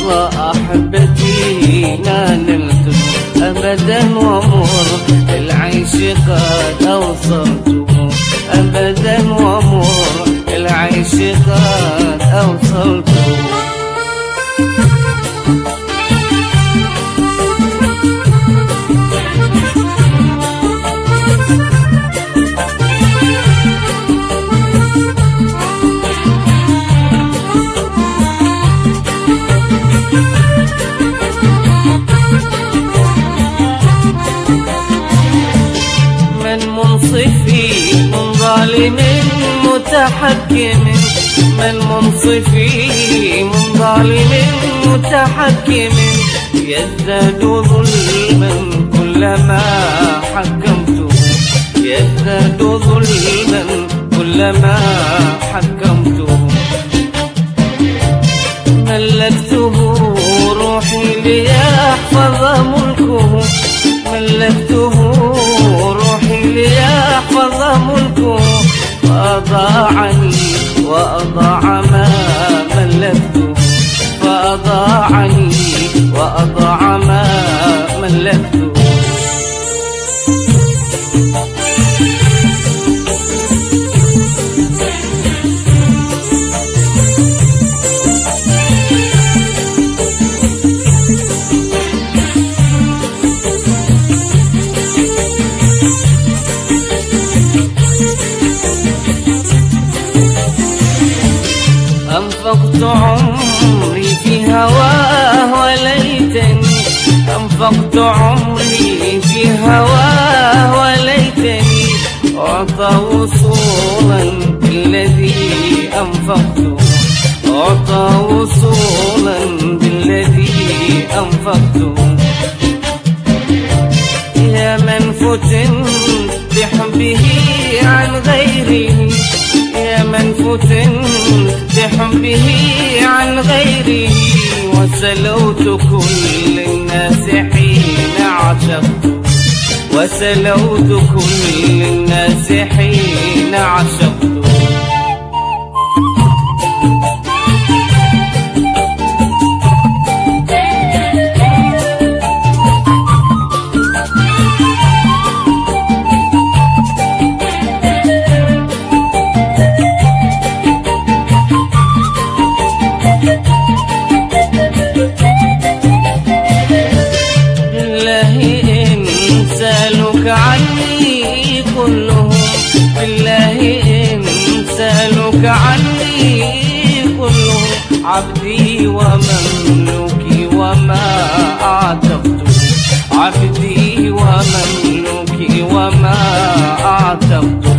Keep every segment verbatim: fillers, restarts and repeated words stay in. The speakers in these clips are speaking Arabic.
وصل أحبتي ما نلت أبدا ومر العيش قد أوصلته أبدا ومر العيش قد أوصلته. منصفي من ظالم متحكم من منصفي من ظالم متحكم يزداد ظلما كلما حكمته يزداد ظلما كلما حكمته. ملكته روحي ليحفظ ملكه ملكته روحي ليحفظ ملكه فأضاعني وأضاع ما ملكته فأضاعني وأضاع ما ملكته. أنفقت عمري في هواه وليتني أنفقت عمري في هواه وليتني أعطى وصولا بالذي أنفقته أعطى وصولا بالذي أنفقته. يا من فتنت بحبه عن غيره يا من فتنت بحبه عن غيره وسلوت كل الناس حين عشقت وسلوت كل الناس حين عشقت. عني كلهم بالله إن سألوك عني كلهم عبدي ومملوكي وما أعتقته عبدي ومملوكي وما أعتقته.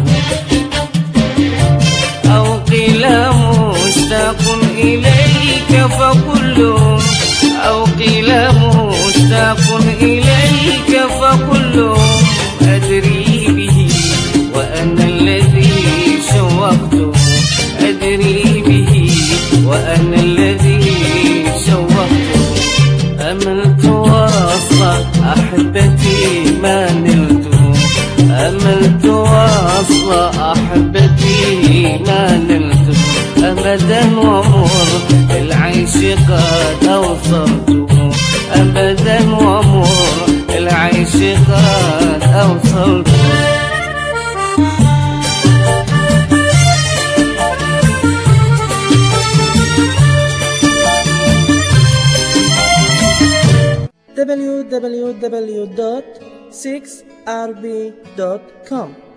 أو قيل مشتاق إليك فكلهم أو قيل مشتاق إليك فكلهم أدري به وأنا الذي شوقته أدري به وأنا الذي شوقته. أملت وصل أحبتي ما نلته أملت وصل أحبتي ما نلته أبدا ومر العيش قد أوصلته أبدا ومر العيش قد أوصلته. w w w dot six r b dot com